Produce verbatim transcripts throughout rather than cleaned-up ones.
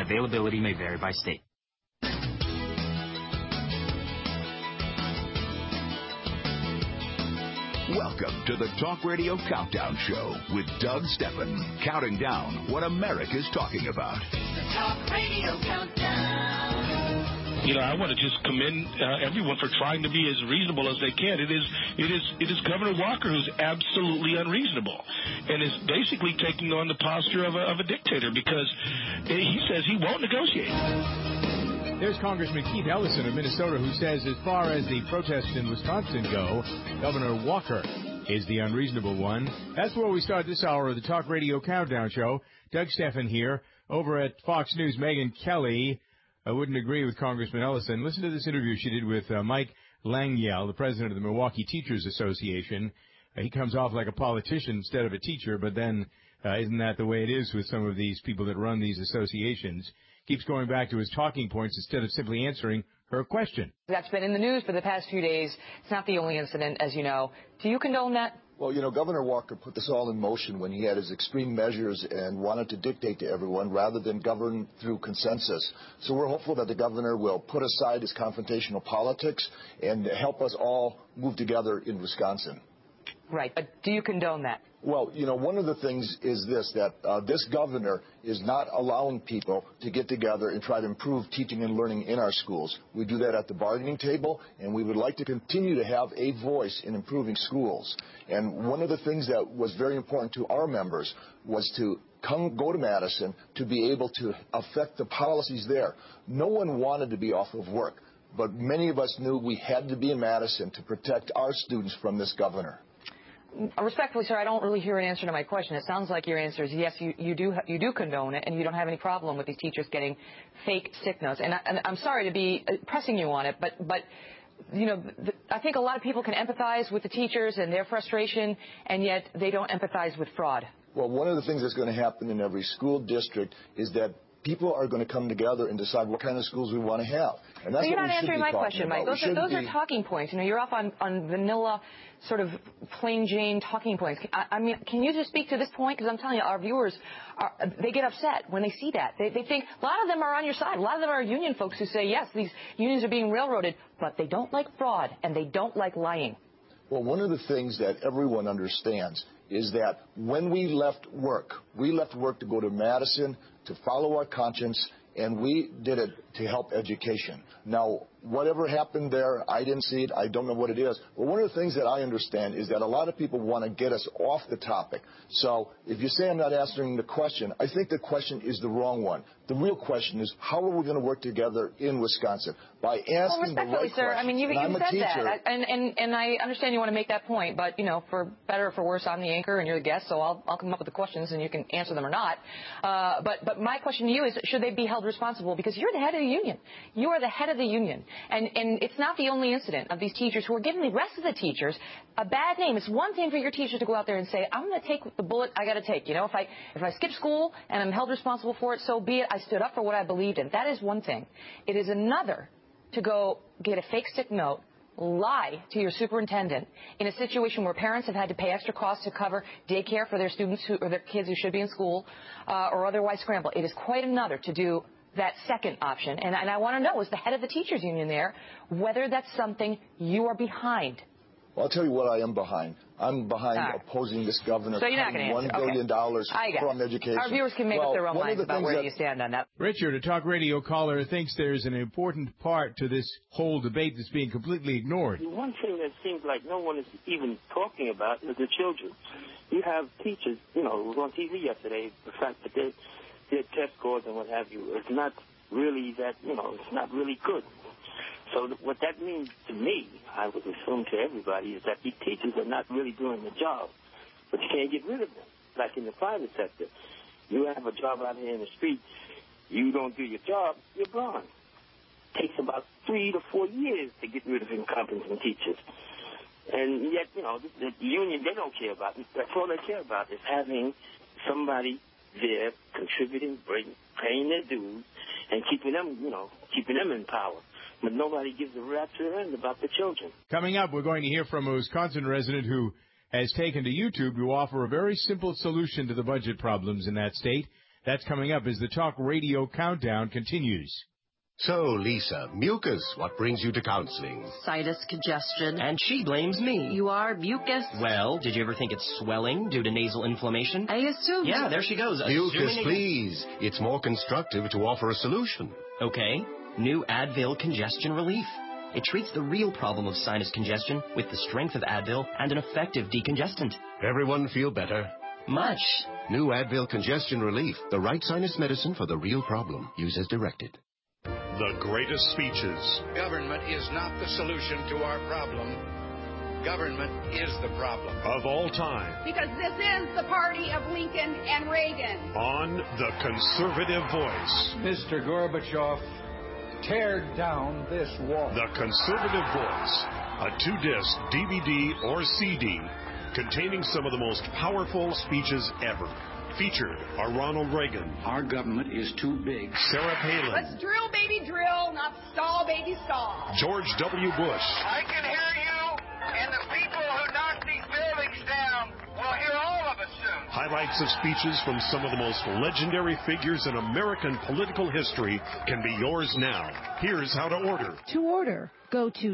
Availability may vary by state. Welcome to the Talk Radio Countdown Show with Doug Stephan, counting down what America's talking about. The Talk Radio Countdown. You know, I want to just commend uh, everyone for trying to be as reasonable as they can. It is, it is, it is Governor Walker who's absolutely unreasonable, and is basically taking on the posture of a, of a dictator because he says he won't negotiate. There's Congressman Keith Ellison of Minnesota who says as far as the protests in Wisconsin go, Governor Walker is the unreasonable one. That's where we start this hour of the Talk Radio Countdown Show. Doug Stephan here. Over at Fox News, Megyn Kelly I wouldn't agree with Congressman Ellison. Listen to this interview she did with uh, Mike Langiel, the president of the Milwaukee Teachers Association. Uh, he comes off like a politician instead of a teacher, but then uh, isn't that the way it is with some of these people that run these associations? Keeps going back to his talking points instead of simply answering her question. That's been in the news for the past few days. It's not the only incident, as you know. Do you condone that? Well, you know, Governor Walker put this all in motion when he had his extreme measures and wanted to dictate to everyone rather than govern through consensus. So we're hopeful that the governor will put aside his confrontational politics and help us all move together in Wisconsin. Right, but do you condone that? Well, you know, one of the things is this, that uh, this governor is not allowing people to get together and try to improve teaching and learning in our schools. We do that at the bargaining table, and we would like to continue to have a voice in improving schools. And one of the things that was very important to our members was to come go to Madison to be able to affect the policies there. No one wanted to be off of work, but many of us knew we had to be in Madison to protect our students from this governor. Respectfully, sir, I don't really hear an answer to my question. It sounds like your answer is yes, you, you do you do condone it, and you don't have any problem with these teachers getting fake sick notes. And, I, and I'm sorry to be pressing you on it, but but you know, the, I think a lot of people can empathize with the teachers and their frustration, and yet they don't empathize with fraud. Well, one of the things that's going to happen in every school district is that people are going to come together and decide what kind of schools we want to have. And that's so you're what not we should answering be my talking question, about. Mike. Those, are, those are talking points. You know, you're off on, on vanilla, sort of plain Jane talking points. I, I mean, can you just speak to this point? Because I'm telling you, our viewers, are, they get upset when they see that. They, they think a lot of them are on your side. A lot of them are union folks who say, yes, these unions are being railroaded, but they don't like fraud and they don't like lying. Well, one of the things that everyone understands is that when we left work, we left work to go to Madison, to follow our conscience, and we did it to help education. Now, whatever happened there, I didn't see it. I don't know what it is. But one of the things that I understand is that a lot of people want to get us off the topic. So if you say I'm not answering the question, I think the question is the wrong one. The real question is, how are we going to work together in Wisconsin? By asking well, respectfully, the right sir, questions. I mean, you, and you I'm said a teacher. that, and, and, and I understand you want to make that point, but, you know, for better or for worse, I'm the anchor and you're the guest, so I'll, I'll come up with the questions and you can answer them or not. Uh, but, but my question to you is, should they be held responsible? Because you're the head of the union. You are the head of the union. And, and it's not the only incident of these teachers who are giving the rest of the teachers a bad name. It's one thing for your teacher to go out there and say, I'm going to take the bullet I got to take. You know, if I, if I skip school and I'm held responsible for it, so be it. I stood up for what I believed in. That is one thing. It is another to go get a fake sick note, lie to your superintendent in a situation where parents have had to pay extra costs to cover daycare for their students who, or their kids who should be in school, uh, or otherwise scramble. It is quite another to do that second option. And, and I want to know, as the head of the teachers union there, whether that's something you are behind. Well, I'll tell you what I am behind. I'm behind right. opposing this governor so you're not cutting one answer. billion dollars okay. from education. Our viewers can make well, up their own minds about where that... you stand on that. Richard, a talk radio caller, thinks there's an important part to this whole debate that's being completely ignored. One thing that seems like no one is even talking about is the children. You have teachers, you know, it was on T V yesterday, the fact that they, their test scores and what have you, it's not really that, you know, it's not really good. So what that means to me, I would assume to everybody, is that these teachers are not really doing the job. But you can't get rid of them. Like in the private sector, you have a job out here in the street, you don't do your job, you're gone. It takes about three to four years to get rid of incompetent teachers. And yet, you know, the, the union, they don't care about it. That's all they care about is having somebody there contributing, bring, paying their dues, and keeping them, you know, keeping them in power. But nobody gives a rat's end about the children. Coming up, we're going to hear from a Wisconsin resident who has taken to YouTube to offer a very simple solution to the budget problems in that state. That's coming up as the Talk Radio Countdown continues. So, Lisa, mucus, what brings you to counseling? Sinus congestion. And she blames me. You are mucus? Well, did you ever think it's swelling due to nasal inflammation? I assume. Yeah, there she goes. Mucus, please. It's more constructive to offer a solution. Okay. New Advil Congestion Relief. It treats the real problem of sinus congestion with the strength of Advil and an effective decongestant. Everyone feel better? Much. New Advil Congestion Relief, the right sinus medicine for the real problem. Use as directed. The greatest speeches. Government is not the solution to our problem. Government is the problem. Of all time. Because this is the party of Lincoln and Reagan. On The Conservative Voice. Mister Gorbachev, tear down this wall. The Conservative Voice. A two-disc D V D or C D containing some of the most powerful speeches ever. Featured are Ronald Reagan. Our government is too big. Sarah Palin. Let's drill, baby, drill, not stall, baby, stall. George W. Bush. I can hear you, and the people who knock these buildings down will hear all of us soon. Highlights of speeches from some of the most legendary figures in American political history can be yours now. Here's how to order. To order, go to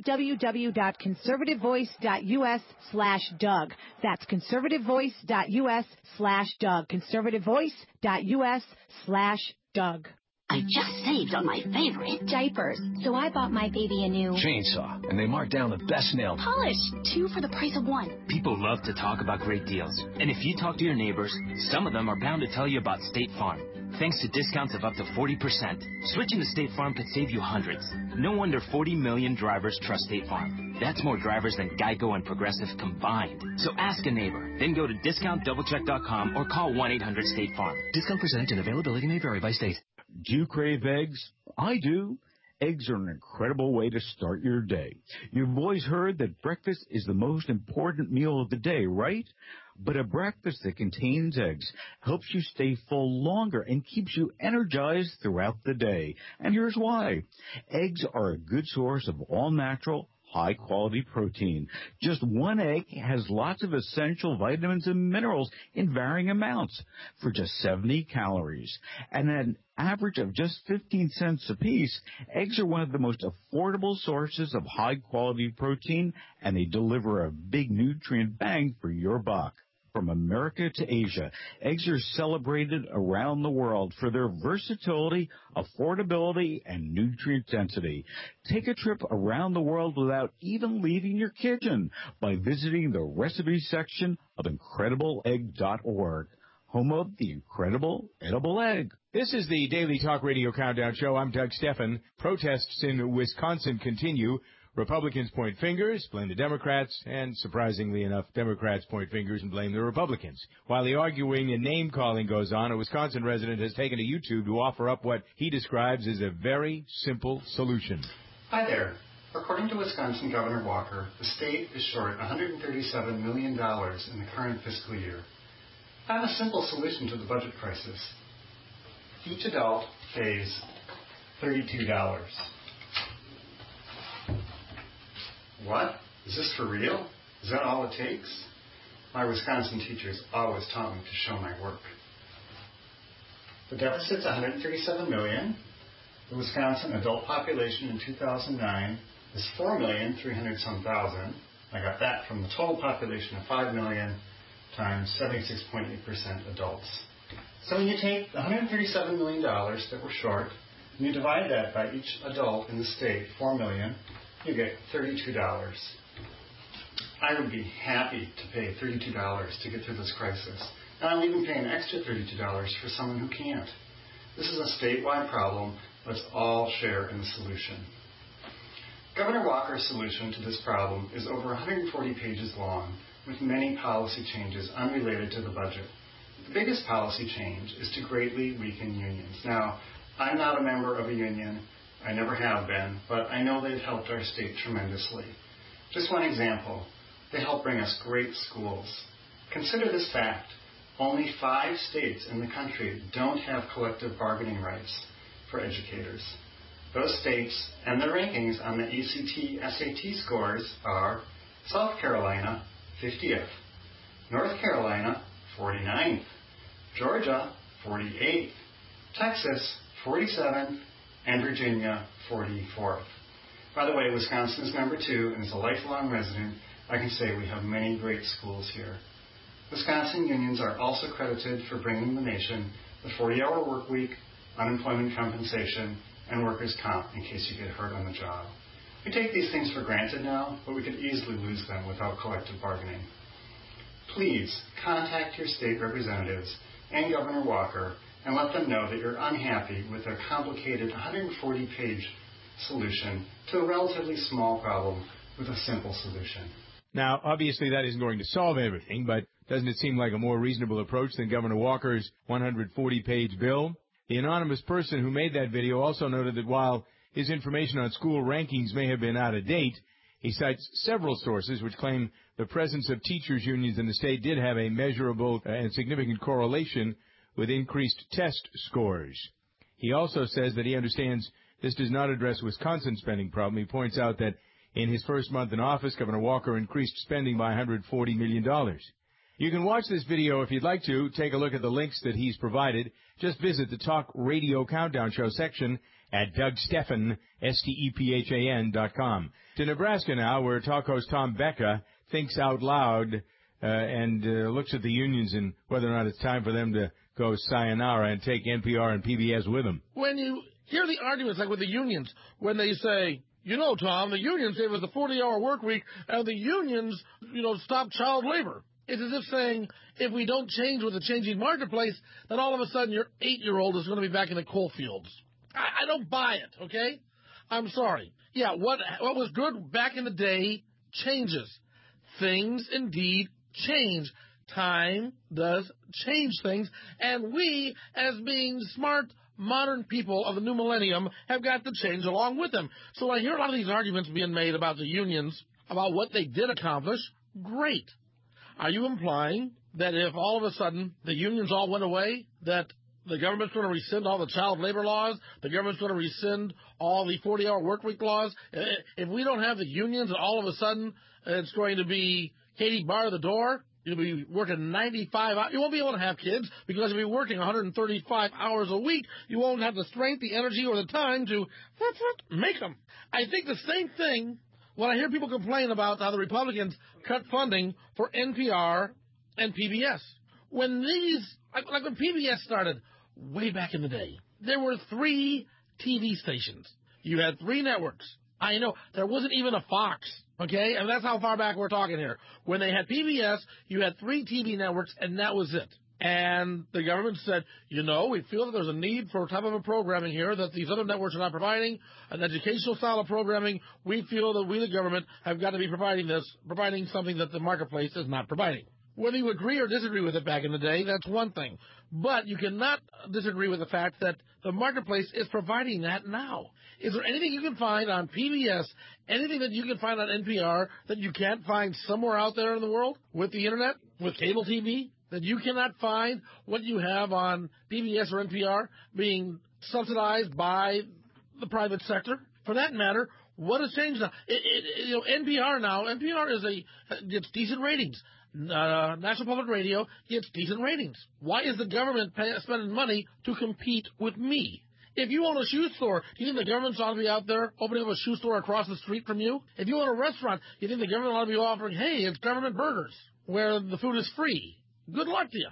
www.conservativevoice.us slash Doug. That's conservativevoice.us slash Doug. Conservativevoice.us slash Doug. I just saved on my favorite diapers, so I bought my baby a new chainsaw, and they marked down the best nail polish, two for the price of one. People love to talk about great deals, and if you talk to your neighbors, some of them are bound to tell you about State Farm. Thanks to discounts of up to forty percent, switching to State Farm could save you hundreds. No wonder forty million drivers trust State Farm. That's more drivers than Geico and Progressive combined. So ask a neighbor, then go to discount double check dot com or call one eight hundred State Farm. Discount percentage and availability may vary by state. Do you crave eggs? I do. Eggs are an incredible way to start your day. You've always heard that breakfast is the most important meal of the day, right? But a breakfast that contains eggs helps you stay full longer and keeps you energized throughout the day. And here's why. Eggs are a good source of all-natural, high-quality protein. Just one egg has lots of essential vitamins and minerals in varying amounts for just seventy calories. And at an average of just fifteen cents apiece, eggs are one of the most affordable sources of high-quality protein, and they deliver a big nutrient bang for your buck. From America to Asia, eggs are celebrated around the world for their versatility, affordability, and nutrient density. Take a trip around the world without even leaving your kitchen by visiting the recipe section of incredible egg dot org, home of the incredible edible egg. This is the Daily Talk Radio Countdown Show. I'm Doug Steffen. Protests in Wisconsin continue. Republicans point fingers, blame the Democrats, and surprisingly enough, Democrats point fingers and blame the Republicans. While the arguing and name-calling goes on, a Wisconsin resident has taken to YouTube to offer up what he describes as a very simple solution. Hi there. According to Wisconsin Governor Walker, the state is short one hundred thirty-seven million dollars in the current fiscal year. I have a simple solution to the budget crisis. Each adult pays thirty-two dollars. What? Is this for real? Is that all it takes? My Wisconsin teachers always taught me to show my work. The deficit's one hundred thirty-seven million dollars. The Wisconsin adult population in two thousand nine is four million three hundred some thousand. I got that from the total population of five million times seventy-six point eight percent adults. So when you take the one hundred thirty-seven million dollars that we're short, and you divide that by each adult in the state, four million, you get thirty-two dollars. I would be happy to pay thirty-two dollars to get through this crisis. And I'll even pay an extra thirty-two dollars for someone who can't. This is a statewide problem. Let's all share in the solution. Governor Walker's solution to this problem is over one hundred forty pages long, with many policy changes unrelated to the budget. The biggest policy change is to greatly weaken unions. Now, I'm not a member of a union. I never have been, but I know they've helped our state tremendously. Just one example. They help bring us great schools. Consider this fact. Only five states in the country don't have collective bargaining rights for educators. Those states and their rankings on the A C T S A T scores are South Carolina, fiftieth, North Carolina, forty-ninth, Georgia, forty-eighth, Texas forty-seventh, and Virginia forty-fourth. By the way, Wisconsin is number two, and as a lifelong resident, I can say we have many great schools here. Wisconsin unions are also credited for bringing the nation the forty-hour work week, unemployment compensation, and workers' comp in case you get hurt on the job. We take these things for granted now, but we could easily lose them without collective bargaining. Please contact your state representatives and Governor Walker and let them know that you're unhappy with their complicated one hundred forty page solution to a relatively small problem with a simple solution. Now, obviously that isn't going to solve everything, but doesn't it seem like a more reasonable approach than Governor Walker's one hundred forty page bill? The anonymous person who made that video also noted that while his information on school rankings may have been out of date, he cites several sources which claim the presence of teachers' unions in the state did have a measurable and significant correlation with increased test scores. He also says that he understands this does not address Wisconsin's spending problem. He points out that in his first month in office, Governor Walker increased spending by one hundred forty million dollars. You can watch this video if you'd like to. Take a look at the links that he's provided. Just visit the Talk Radio Countdown Show section at Doug Stephan, S T E P H A N dot com. To Nebraska now, where talk host Tom Becca thinks out loud uh, and uh, looks at the unions and whether or not it's time for them to go sayonara and take N P R and P B S with them. When you hear the arguments, like with the unions, when they say, you know, Tom, the unions gave us a forty-hour work week, and the unions, you know, stop child labor. It's as if saying, if we don't change with the changing marketplace, then all of a sudden your eight-year-old is going to be back in the coal fields. I, I don't buy it, okay? I'm sorry. Yeah, what what was good back in the day changes. Things indeed change. Time does change things, and we, as being smart, modern people of the new millennium, have got to change along with them. So I hear a lot of these arguments being made about the unions, about what they did accomplish. Great. Are you implying that if all of a sudden the unions all went away, that the government's going to rescind all the child labor laws, the government's going to rescind all the forty-hour work week laws? If we don't have the unions, and all of a sudden it's going to be Katie bar the door, you'll be working ninety-five hours. You won't be able to have kids because you'll be working one hundred thirty-five hours a week. You won't have the strength, the energy, or the time to make them. I think the same thing when I hear people complain about how the Republicans cut funding for N P R and P B S. When these, like, like when P B S started way back in the day, there were three T V stations. You had three networks. I know, there wasn't even a Fox, okay? And that's how far back we're talking here. When they had P B S, you had three T V networks, and that was it. And the government said, you know, we feel that there's a need for a type of a programming here that these other networks are not providing, an educational style of programming. We feel that we, the government, have got to be providing this, providing something that the marketplace is not providing. Whether you agree or disagree with it back in the day, that's one thing. But you cannot disagree with the fact that the marketplace is providing that now. Is there anything you can find on P B S, anything that you can find on N P R that you can't find somewhere out there in the world with the Internet, with cable T V? That you cannot find what you have on P B S or N P R being subsidized by the private sector? For that matter, what has changed now? It, it, you know, N P R now, N P R is a, gets decent ratings. Uh, National Public Radio gets decent ratings. Why is the government pay, spending money to compete with me? If you own a shoe store, do you think the government ought to be out there opening up a shoe store across the street from you? If you own a restaurant, do you think the government ought to be offering, hey, it's government burgers, where the food is free? Good luck to you.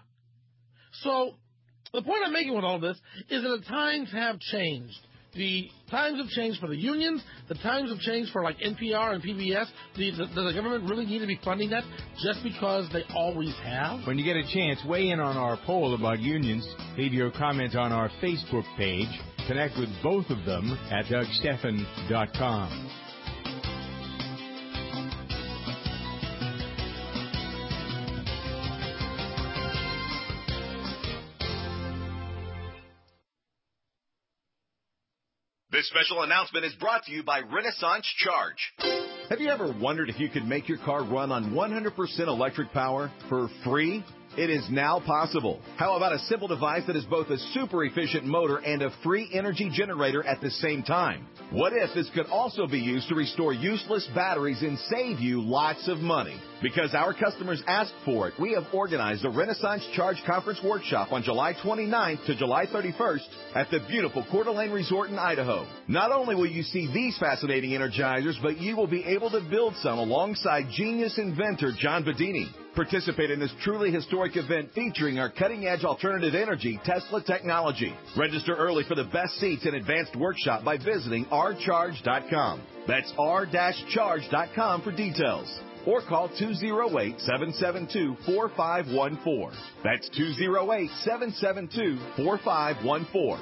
So the point I'm making with all this is that the times have changed. The times have changed for the unions. The times have changed for, like, N P R and P B S. Does the government really need to be funding that just because they always have? When you get a chance, weigh in on our poll about unions. Leave your comment on our Facebook page. Connect with both of them at Doug Stephan dot com. This special announcement is brought to you by Renaissance Charge. Have you ever wondered if you could make your car run on one hundred percent electric power for free? It is now possible. How about a simple device that is both a super efficient motor and a free energy generator at the same time? What if this could also be used to restore useless batteries and save you lots of money? Because our customers asked for it, we have organized a Renaissance Charge Conference Workshop on July twenty-ninth to July thirty-first at the beautiful Coeur d'Alene Resort in Idaho. Not only will you see these fascinating Energizers, but you will be able to build some alongside genius inventor John Bedini. Participate in this truly historic event featuring our cutting-edge alternative energy Tesla technology. Register early for the best seats and advanced workshop by visiting r charge dot com. That's r charge dot com for details. Or call two oh eight, seven seven two, four five one four. That's two oh eight, seven seven two, four five one four.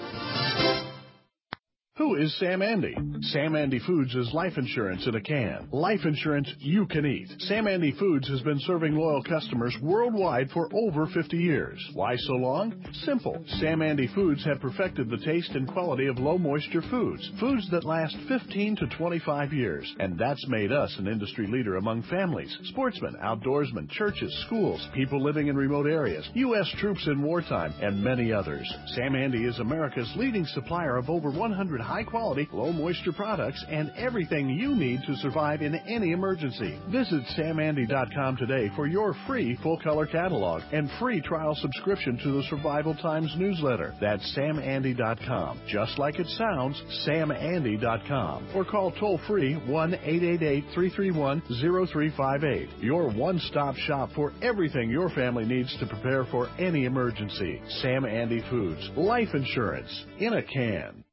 Who is Sam Andy? Sam Andy Foods is life insurance in a can. Life insurance you can eat. Sam Andy Foods has been serving loyal customers worldwide for over fifty years. Why so long? Simple. Sam Andy Foods have perfected the taste and quality of low moisture foods. Foods that last fifteen to twenty-five years. And that's made us an industry leader among families, sportsmen, outdoorsmen, churches, schools, people living in remote areas, U S troops in wartime, and many others. Sam Andy is America's leading supplier of over one hundred high-quality, low-moisture products and everything you need to survive in any emergency. Visit sam andy dot com today for your free full-color catalog and free trial subscription to the Survival Times newsletter. That's sam andy dot com. Just like it sounds, sam andy dot com. Or call toll-free one eight eight eight, three three one, zero three five eight. Your one-stop shop for everything your family needs to prepare for any emergency. Sam Andy Foods. Life insurance in a can.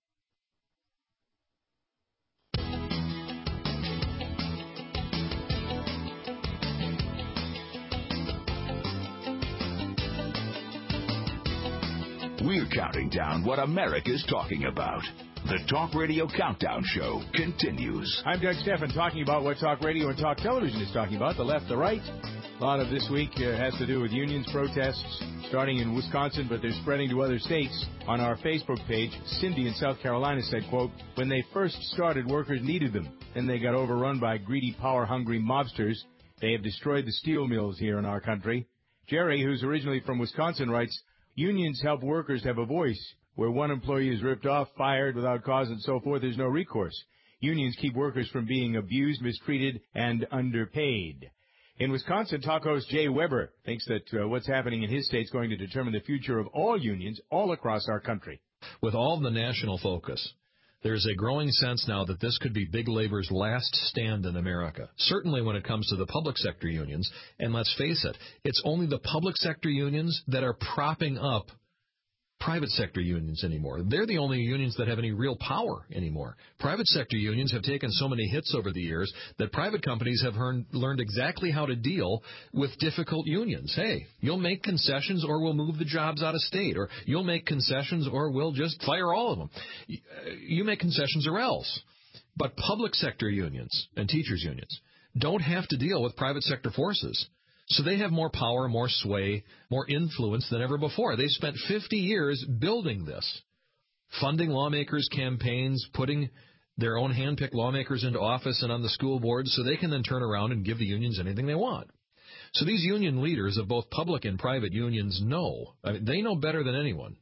We're counting down what America's talking about. The Talk Radio Countdown Show continues. I'm Doug Stephan, talking about what Talk Radio and Talk Television is talking about, the left, the right. A lot of this week uh, has to do with unions, protests, starting in Wisconsin, but they're spreading to other states. On our Facebook page, Cindy in South Carolina said, quote, when they first started, workers needed them. Then they got overrun by greedy, power-hungry mobsters. They have destroyed the steel mills here in our country. Jerry, who's originally from Wisconsin, writes, unions help workers have a voice. Where one employee is ripped off, fired without cause, and so forth, there's no recourse. Unions keep workers from being abused, mistreated, and underpaid. In Wisconsin, talk host Jay Weber thinks that uh, what's happening in his state is going to determine the future of all unions all across our country. With all the national focus, there's a growing sense now that this could be big labor's last stand in America, certainly when it comes to the public sector unions. And let's face it, it's only the public sector unions that are propping up private sector unions anymore. They're the only unions that have any real power anymore. Private sector unions have taken so many hits over the years that private companies have learned, learned exactly how to deal with difficult unions. Hey, you'll make concessions or we'll move the jobs out of state, or you'll make concessions or we'll just fire all of them. You make concessions or else. But public sector unions and teachers unions don't have to deal with private sector forces. So they have more power, more sway, more influence than ever before. They spent fifty years building this, funding lawmakers' campaigns, putting their own hand-picked lawmakers into office and on the school boards so they can then turn around and give the unions anything they want. So these union leaders of both public and private unions know, I mean, they know better than anyone.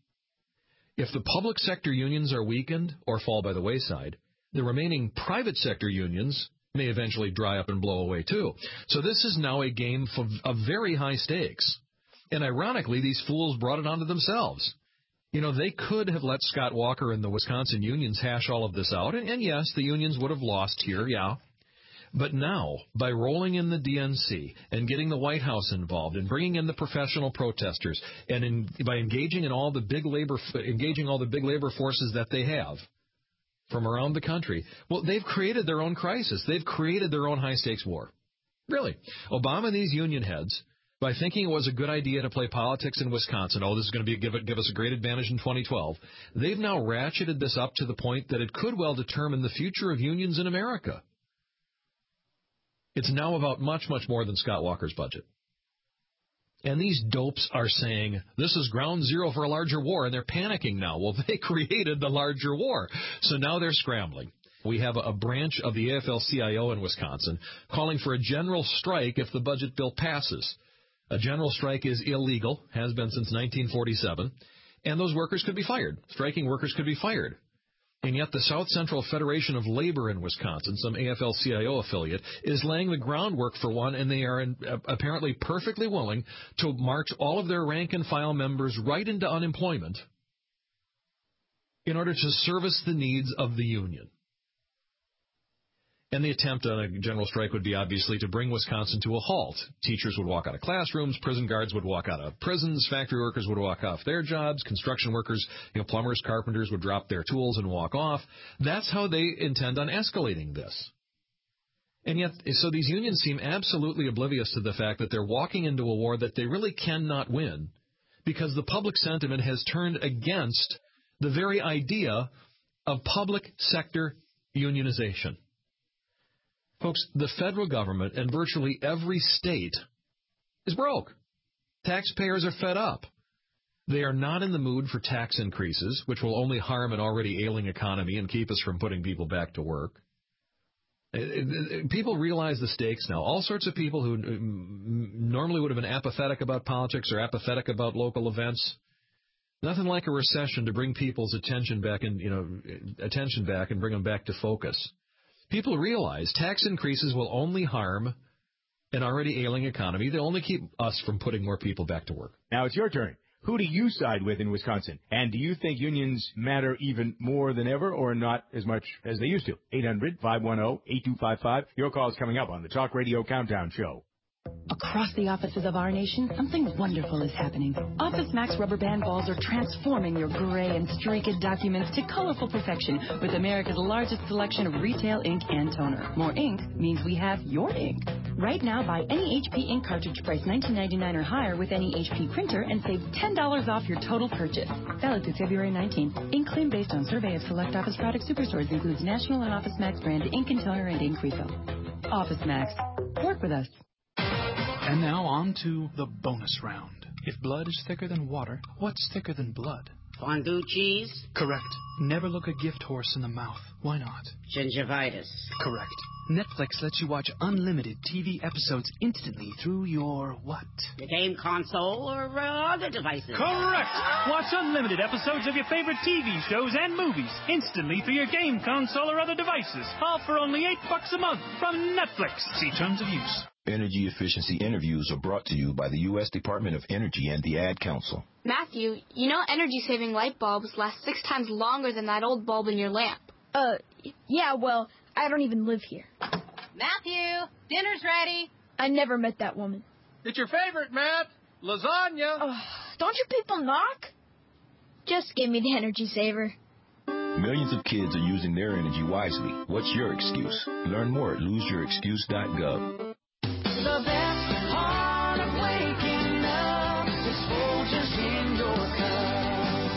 If the public sector unions are weakened or fall by the wayside, the remaining private sector unions may eventually dry up and blow away too. So this is now a game of very high stakes. And ironically, these fools brought it onto themselves. You know, they could have let Scott Walker and the Wisconsin unions hash all of this out. And, and yes, the unions would have lost here, yeah. But now, by rolling in the D N C and getting the White House involved and bringing in the professional protesters and in, by engaging in all the big labor, engaging all the big labor forces that they have from around the country, well, they've created their own crisis. They've created their own high-stakes war. Really. Obama and these union heads, by thinking it was a good idea to play politics in Wisconsin, oh, this is going to be give, it, give us a great advantage in twenty twelve, they've now ratcheted this up to the point that it could well determine the future of unions in America. It's now about much, much more than Scott Walker's budget. And these dopes are saying, this is ground zero for a larger war, and they're panicking now. Well, they created the larger war, so now they're scrambling. We have a branch of the A F L C I O in Wisconsin calling for a general strike if the budget bill passes. A general strike is illegal, has been since nineteen forty-seven, and those workers could be fired. Striking workers could be fired. And yet the South Central Federation of Labor in Wisconsin, some A F L C I O affiliate, is laying the groundwork for one, and they are in, uh, apparently perfectly willing to march all of their rank-and-file members right into unemployment in order to service the needs of the union. And the attempt on a general strike would be obviously to bring Wisconsin to a halt. Teachers would walk out of classrooms, prison guards would walk out of prisons, factory workers would walk off their jobs, construction workers, you know, plumbers, carpenters would drop their tools and walk off. That's how they intend on escalating this. And yet, so these unions seem absolutely oblivious to the fact that they're walking into a war that they really cannot win because the public sentiment has turned against the very idea of public sector unionization. Folks, the federal government and virtually every state is broke. Taxpayers are fed up. They are not in the mood for tax increases, which will only harm an already ailing economy and keep us from putting people back to work. People realize the stakes now. All sorts of people who normally would have been apathetic about politics or apathetic about local events. Nothing like a recession to bring people's attention back and, you know, attention back and bring them back to focus. People realize tax increases will only harm an already ailing economy. They'll only keep us from putting more people back to work. Now it's your turn. Who do you side with in Wisconsin? And do you think unions matter even more than ever or not as much as they used to? eight hundred, five one zero, eight two five five. Your call is coming up on the Talk Radio Countdown Show. Across the offices of our nation, something wonderful is happening. Office Max rubber band balls are transforming your gray and streaked documents to colorful perfection with America's largest selection of retail ink and toner. More ink means we have your ink. Right now, buy any H P ink cartridge price nineteen ninety-nine dollars or higher with any H P printer and save ten dollars off your total purchase. Valid through February nineteenth. Ink claim based on survey of select Office Product Superstores includes National and Office Max brand ink and toner and ink refill. Office Max. Work with us. And now on to the bonus round. If blood is thicker than water, what's thicker than blood? Fondue cheese? Correct. Never look a gift horse in the mouth. Why not? Gingivitis. Correct. Netflix lets you watch unlimited T V episodes instantly through your what? Your game console or uh, other devices. Correct! Watch unlimited episodes of your favorite T V shows and movies instantly through your game console or other devices. All for only eight bucks a month from Netflix. See terms of use. Energy efficiency interviews are brought to you by the U S Department of Energy and the Ad Council. Matthew, you know energy-saving light bulbs last six times longer than that old bulb in your lamp. Uh, yeah, well, I don't even live here. Matthew, dinner's ready. I never met that woman. It's your favorite, Matt. Lasagna. Uh, don't you people knock? Just give me the energy saver. Millions of kids are using their energy wisely. What's your excuse? Learn more at lose your excuse dot gov. The best part of waking up is Folgers in your cup.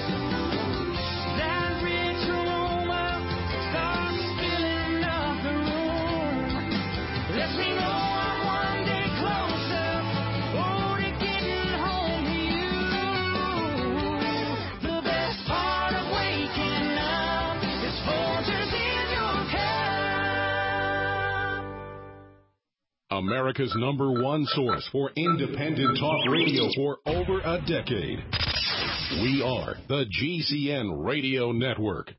That rich aroma starts filling up the room. Lets me know I'm one day closer, oh, to getting home to you. The best part of waking up is Folgers in your cup. America's number one source for independent talk radio for over a decade. We are the G C N Radio Network.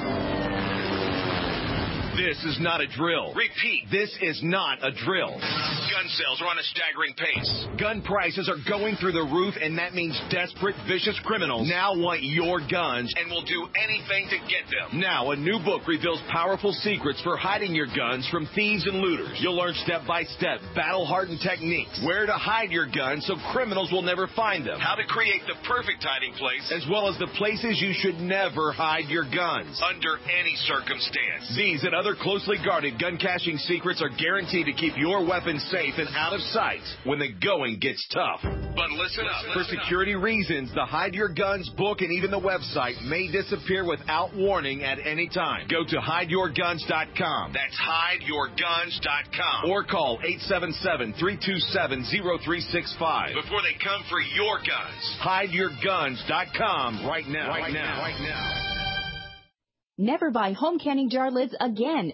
This is not a drill. Repeat, this is not a drill. Gun sales are on a staggering pace. Gun prices are going through the roof, and that means desperate, vicious criminals now want your guns and will do anything to get them. Now, a new book reveals powerful secrets for hiding your guns from thieves and looters. You'll learn step-by-step, battle-hardened techniques, where to hide your guns so criminals will never find them, how to create the perfect hiding place, as well as the places you should never hide your guns, under any circumstance. These and other closely guarded gun caching secrets are guaranteed to keep your weapons safe and out of sight when the going gets tough. But listen up. For security reasons, the Hide Your Guns book and even the website may disappear without warning at any time. Go to hide your guns dot com. That's hide your guns dot com. Or call eight seven seven, three two seven, zero three six five before they come for your guns. hide your guns dot com right now. Right now. Right now. Never buy home canning jar lids again.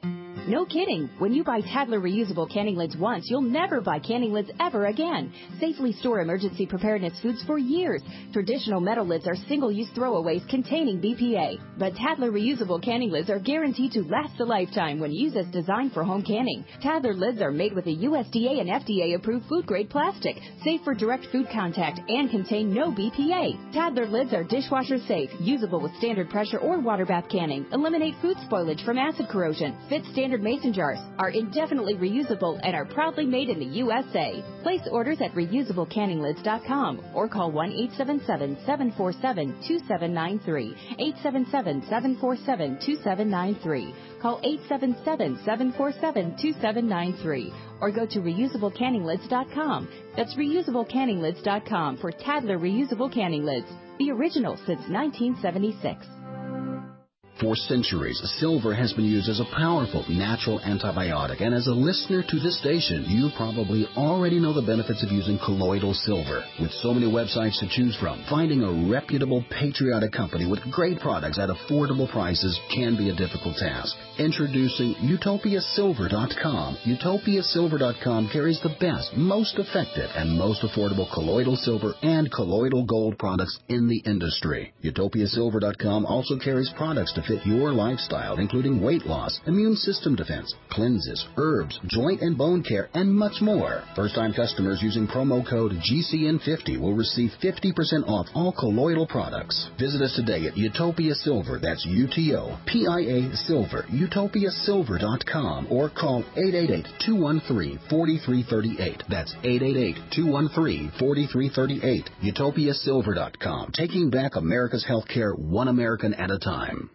No kidding. When you buy Tadler reusable canning lids once, you'll never buy canning lids ever again. Safely store emergency preparedness foods for years. Traditional metal lids are single-use throwaways containing B P A. But Tadler reusable canning lids are guaranteed to last a lifetime when used as designed for home canning. Tadler lids are made with a U S D A and F D A-approved food-grade plastic, safe for direct food contact, and contain no B P A. Tadler lids are dishwasher safe, usable with standard pressure or water bath canning, eliminate food spoilage from acid corrosion, fit standard mason jars, are indefinitely reusable, and are proudly made in the U S A. Place orders at reusable canning lids dot com or call one eight seven seven, seven four seven, two seven nine three, eight seven seven, seven four seven, two seven nine three. Call eight seven seven, seven four seven, two seven nine three or go to reusable canning lids dot com. That's reusable canning lids dot com for Tadler reusable canning lids, the original since nineteen seventy-six. For centuries, silver has been used as a powerful natural antibiotic, and as a listener to this station, you probably already know the benefits of using colloidal silver. With so many websites to choose from, finding a reputable, patriotic company with great products at affordable prices can be a difficult task. Introducing Utopia Silver dot com. Utopia Silver dot com carries the best, most effective, and most affordable colloidal silver and colloidal gold products in the industry. Utopia Silver dot com also carries products to fit your lifestyle, including weight loss, immune system defense, cleanses, herbs, joint and bone care, and much more. First-time customers using promo code G C N fifty will receive fifty percent off all colloidal products. Visit us today at Utopia Silver, that's U T O P I A Silver, Utopia Silver dot com, or call eight eight eight, two one three, four three three eight. That's eight eight eight, two one three, four three three eight. Utopia Silver dot com, taking back America's healthcare one American at a time.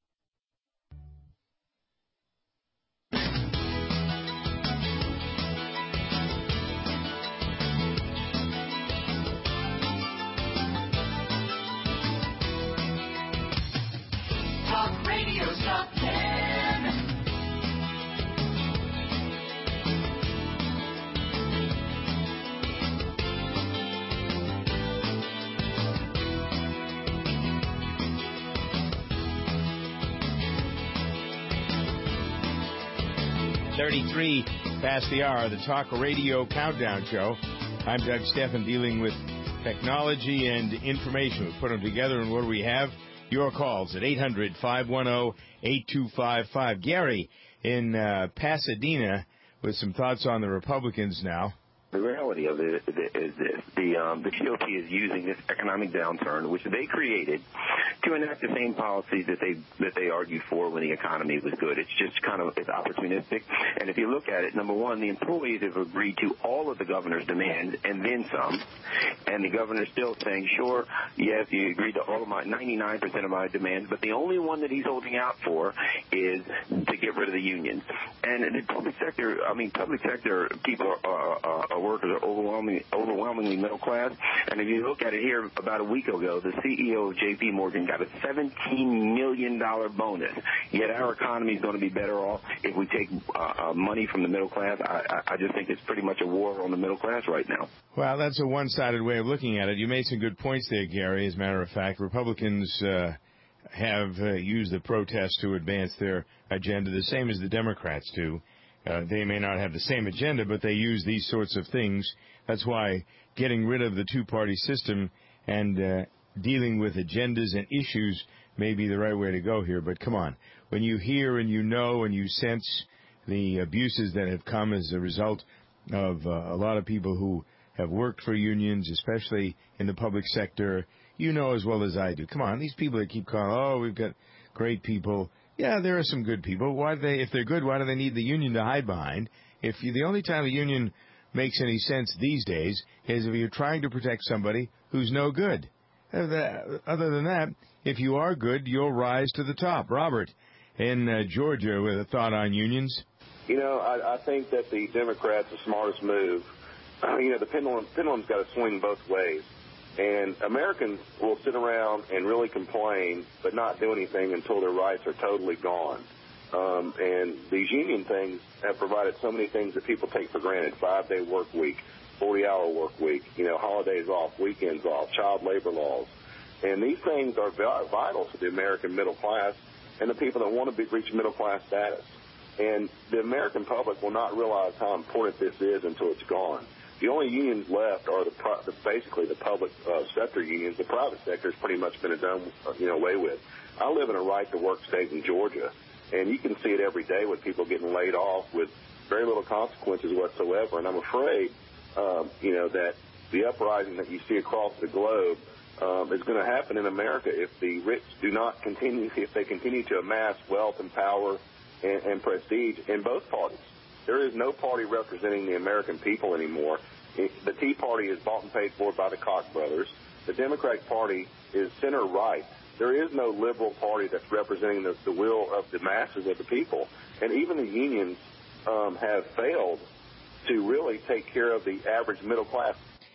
Talk Radio Top ten. thirty-three past the hour, the Talk Radio Countdown Show. I'm Doug Steffen, dealing with technology and information. We put them together, and what do we have? Your calls at eight hundred, five one zero, eight two five five. Gary in uh, Pasadena with some thoughts on the Republicans now. The reality of it is this. The, um, the G O P is using this economic downturn, which they created, to enact the same policies that they that they argued for when the economy was good. It's just kind of it's opportunistic. And if you look at it, number one, the employees have agreed to all of the governor's demands and then some. And the governor's still saying, sure, yes, you agreed to all of my ninety-nine percent of my demands, but the only one that he's holding out for is to get rid of the unions. And the public sector, I mean, public sector people are, are, are workers are overwhelmingly, overwhelmingly middle class. And if you look at it here, about a week ago, the C E O of J P Morgan got a seventeen million dollars bonus. Yet our economy is going to be better off if we take uh, uh, money from the middle class. I, I just think it's pretty much a war on the middle class right now. Well, that's a one-sided way of looking at it. You made some good points there, Gary. As a matter of fact, Republicans uh, have uh, used the protest to advance their agenda, the same as the Democrats do. Uh, they may not have the same agenda, but they use these sorts of things. That's why getting rid of the two-party system and uh, dealing with agendas and issues may be the right way to go here. But come on, when you hear and you know and you sense the abuses that have come as a result of uh, a lot of people who have worked for unions, especially in the public sector, you know as well as I do. Come on, these people that keep calling, oh, we've got great people. Yeah, there are some good people. Why do they, if they're good, why do they need the union to hide behind? If you, the only time a union makes any sense these days is if you're trying to protect somebody who's no good. Other than that, if you are good, you'll rise to the top. Robert in uh, Georgia with a thought on unions. You know, I, I think that the Democrats' the smartest move. Uh, you know, the pendulum, pendulum's got to swing both ways. And Americans will sit around and really complain but not do anything until their rights are totally gone. Um, and these union things have provided so many things that people take for granted. Five-day work week, forty-hour work week, you know, holidays off, weekends off, child labor laws. And these things are vital to the American middle class and the people that want to be, reach middle-class status. And the American public will not realize how important this is until it's gone. The only unions left are the, the basically the public uh, sector unions. The private sector has pretty much been done, you know, away with. I live in a right-to-work state in Georgia, and you can see it every day with people getting laid off with very little consequences whatsoever. And I'm afraid, um, you know, that the uprising that you see across the globe um, is going to happen in America if the rich do not continue, if they continue to amass wealth and power and, and prestige in both parties. There is no party representing the American people anymore. It, the Tea Party is bought and paid for by the Koch brothers. The Democratic Party is center-right. There is no liberal party that's representing the, the will of the masses of the people. And even the unions um, have failed to really take care of the average middle class.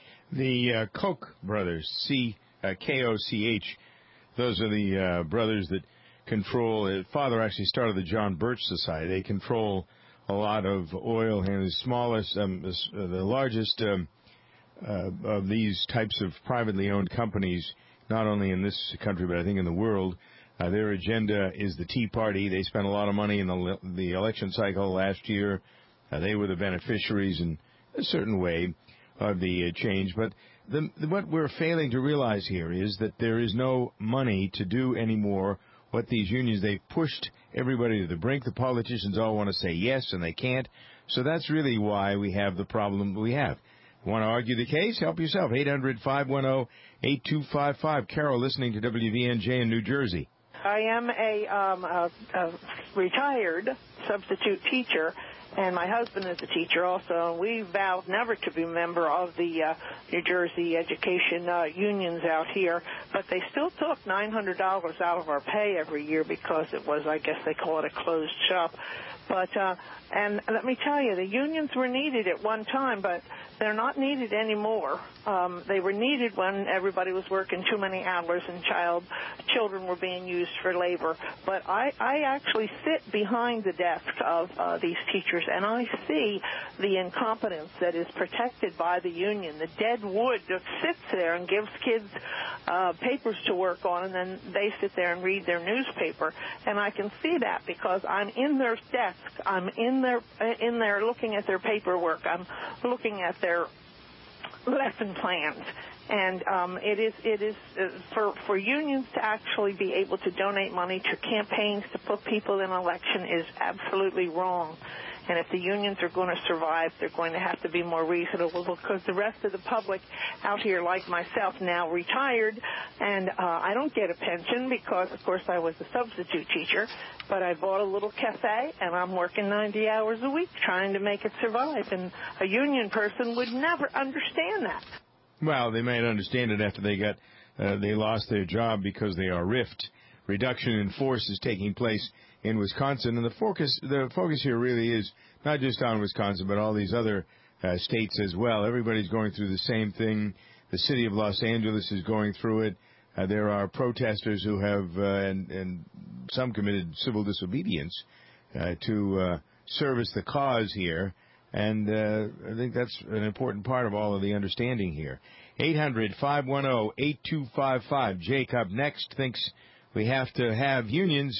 The uh, Koch brothers, C, uh, K O C H, those are the uh, brothers that control, uh, father actually started the John Birch Society. They control a lot of oil and the smallest, um, the, uh, the largest um, uh, of these types of privately owned companies, not only in this country, but I think in the world. Uh, their agenda is the Tea Party. They spent a lot of money in the, the election cycle last year. Uh, they were the beneficiaries in a certain way of the uh, change. But the, the, what we're failing to realize here is that there is no money to do anymore what these unions, they've pushed everybody to the brink. The politicians all want to say yes, and they can't. So that's really why we have the problem we have. Want to argue the case? Help yourself. eight hundred, five one zero, eight two five five. Carol, listening to W V N J in New Jersey. I am a, um, a, a retired substitute teacher, and my husband is a teacher also. We vowed never to be a member of the uh, New Jersey education uh, unions out here, but they still took nine hundred dollars out of our pay every year because it was, I guess they call it a closed shop. But uh, and let me tell you, the unions were needed at one time, but they're not needed anymore. Um, they were needed when everybody was working too many hours and child children were being used for labor. But I, I actually sit behind the desk of uh, these teachers, and I see the incompetence that is protected by the union, the dead wood that sits there and gives kids uh, papers to work on, and then they sit there and read their newspaper. And I can see that because I'm in their desk. I'm in their in there looking at their paperwork. I'm looking at their lesson plans. And um, it is it is uh, for for unions to actually be able to donate money to campaigns to put people in election is absolutely wrong. And if the unions are going to survive, they're going to have to be more reasonable because the rest of the public out here, like myself, now retired, and uh, I don't get a pension because, of course, I was a substitute teacher, but I bought a little cafe, and I'm working ninety hours a week trying to make it survive. And a union person would never understand that. Well, they might understand it after they got uh, they lost their job because they are riffed. Reduction in force is taking place in Wisconsin, and the focus the focus here really is not just on Wisconsin, but all these other uh, states as well. Everybody's going through the same thing. The city of Los Angeles is going through it. Uh, there are protesters who have, uh, and, and some committed civil disobedience uh, to uh, service the cause here, and uh, I think that's an important part of all of the understanding here. eight hundred, five one zero, eight two five five. Jake up next thinks we have to have unions.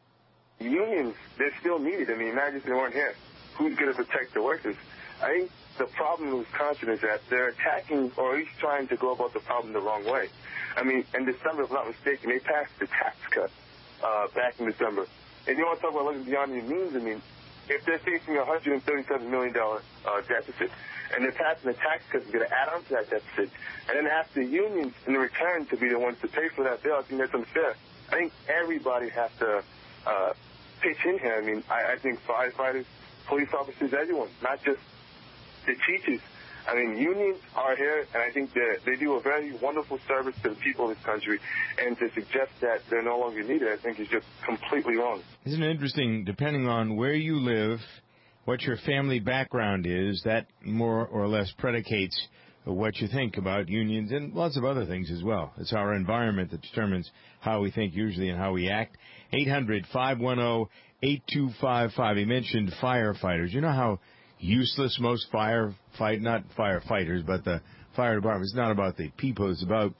Unions, they're still needed. I mean, imagine if they weren't here. Who's going to protect the workers? I think the problem in Wisconsin is that they're attacking or at least trying to go about the problem the wrong way. I mean, in December, if I'm not mistaken, they passed the tax cut uh, back in December. And you want to talk about looking beyond your means? I mean, if they're facing a one hundred thirty-seven million dollars uh, deficit and they're passing the tax cut and going to add on to that deficit and then ask the unions in return to be the ones to pay for that bill, I think that's unfair. I think everybody has to uh, pitch in here. I mean, I, I think firefighters, police officers, everyone, not just the teachers. I mean, unions are here, and I think that they do a very wonderful service to the people of this country. And to suggest that they're no longer needed, I think is just completely wrong. Isn't it interesting, depending on where you live, what your family background is, that more or less predicates what you think about unions and lots of other things as well. It's our environment that determines how we think usually and how we act. eight hundred, five one zero, eight two five five. He mentioned firefighters. You know how useless most firefight, not firefighters, but the fire department. It's not about the people. It's about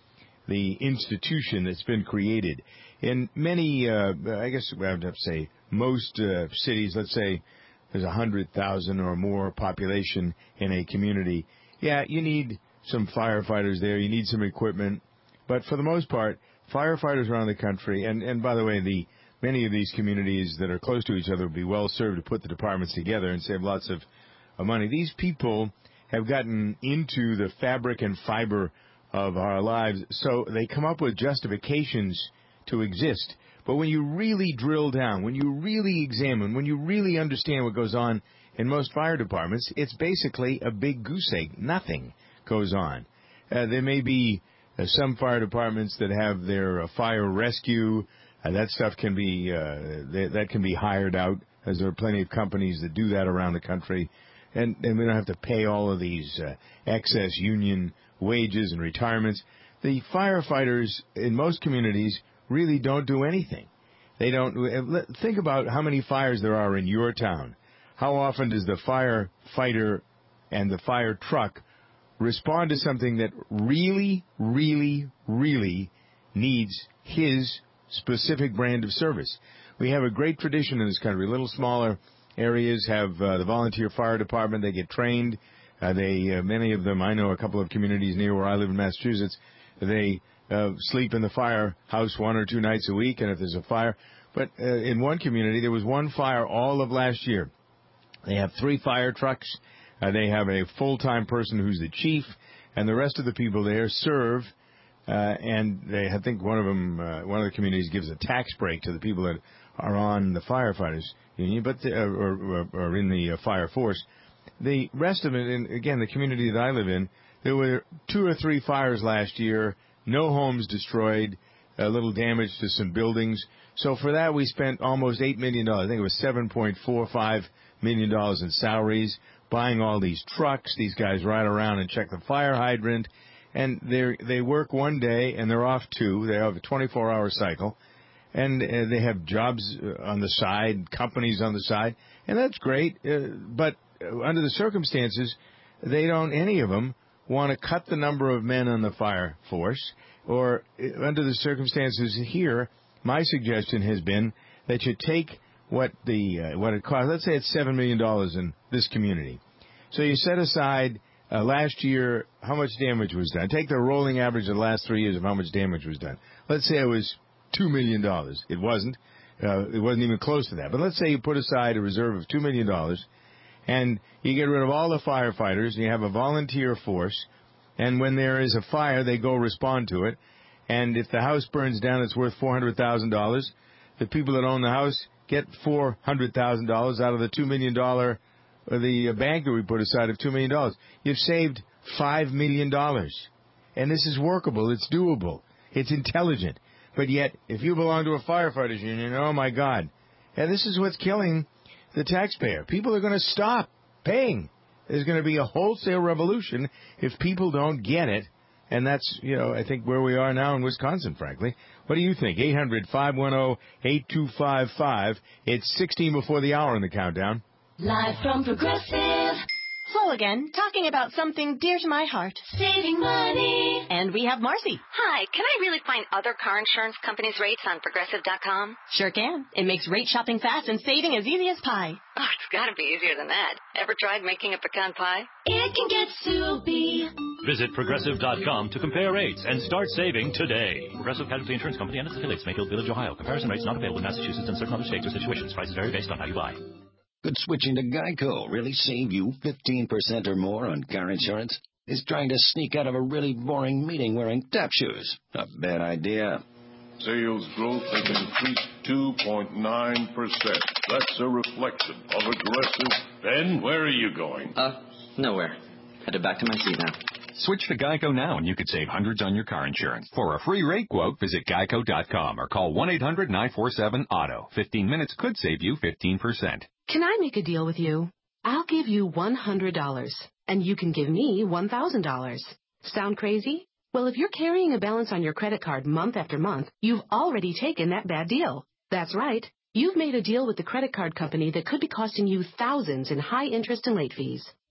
the institution that's been created. In many, uh, I guess I would have to say, most uh, cities, let's say there's one hundred thousand or more population in a community, yeah, you need some firefighters there, you need some equipment, but for the most part, firefighters around the country, and, and by the way, the many of these communities that are close to each other would be well served to put the departments together and save lots of, of money. These people have gotten into the fabric and fiber of our lives, so they come up with justifications to exist. But when you really drill down, when you really examine, when you really understand what goes on in most fire departments, it's basically a big goose egg. Nothing goes on. Uh, there may be uh, some fire departments that have their uh, fire rescue. Uh, that stuff can be uh, th- that can be hired out, as there are plenty of companies that do that around the country, and, and we don't have to pay all of these uh, excess union wages and retirements. The firefighters in most communities really don't do anything. They don't. Think about how many fires there are in your town. How often does the firefighter and the fire truck respond to something that really, really, really needs his specific brand of service? We have a great tradition in this country. Little smaller areas have uh, the volunteer fire department. They get trained. Uh, they uh, many of them, I know a couple of communities near where I live in Massachusetts, they uh, sleep in the firehouse one or two nights a week, and if there's a fire. But uh, in one community, there was one fire all of last year. They have three fire trucks. Uh, they have a full-time person who's the chief, and the rest of the people there serve. Uh, and they, I think one of them, uh, one of the communities gives a tax break to the people that are on the firefighters union, but the, uh, or, or in the uh, fire force. The rest of it, and again, the community that I live in, there were two or three fires last year. No homes destroyed, a little damage to some buildings. So for that, we spent almost eight million dollars. I think it was seven point four five million dollars in salaries, buying all these trucks. These guys ride around and check the fire hydrant. And they they work one day, and they're off two. They have a twenty-four hour cycle. And uh, they have jobs on the side, companies on the side. And that's great. Uh, but under the circumstances, they don't, any of them, want to cut the number of men on the fire force, or under the circumstances here, my suggestion has been that you take what the uh, what it costs. Let's say it's seven million dollars in this community. So you set aside uh, last year how much damage was done. Take the rolling average of the last three years of how much damage was done. Let's say it was two million dollars. It wasn't. Uh, it wasn't even close to that. But let's say you put aside a reserve of two million dollars, and you get rid of all the firefighters, and you have a volunteer force, and when there is a fire, they go respond to it. And if the house burns down, it's worth four hundred thousand dollars. The people that own the house get four hundred thousand dollars out of the two million dollars, or the bank that we put aside of two million dollars. You've saved five million dollars. And this is workable. It's doable. It's intelligent. But yet, if you belong to a firefighters union, oh, my God. And this is what's killing the taxpayer. People are going to stop paying. There's going to be a wholesale revolution if people don't get it. And that's, you know, I think where we are now in Wisconsin, frankly. What do you think? eight hundred, five one zero, eight two five five. It's sixteen before the hour in the countdown. Live from Progressive. Flo again, talking about something dear to my heart. Saving money. And we have Marcy. Hi, can I really find other car insurance companies' rates on Progressive dot com? Sure can. It makes rate shopping fast and saving as easy as pie. Oh, it's got to be easier than that. Ever tried making a pecan pie? It can get soupy. Visit Progressive dot com to compare rates and start saving today. Progressive Casualty Insurance Company and its affiliates, Mayfield Village, Ohio. Comparison rates not available in Massachusetts and certain other states or situations. Prices vary based on how you buy. Could switching to Geico really save you fifteen percent or more on car insurance? Is trying to sneak out of a really boring meeting wearing tap shoes a bad idea? Sales growth has increased two point nine percent. That's a reflection of aggressive. Ben, where are you going? Uh, nowhere. Headed back to my seat now. Switch to Geico now and you could save hundreds on your car insurance. For a free rate quote, visit geico dot com or call one eight hundred nine four seven auto. fifteen minutes could save you fifteen percent. Can I make a deal with you? I'll give you one hundred dollars, and you can give me one thousand dollars. Sound crazy? Well, if you're carrying a balance on your credit card month after month, you've already taken that bad deal. That's right. You've made a deal with the credit card company that could be costing you thousands in high interest and late fees.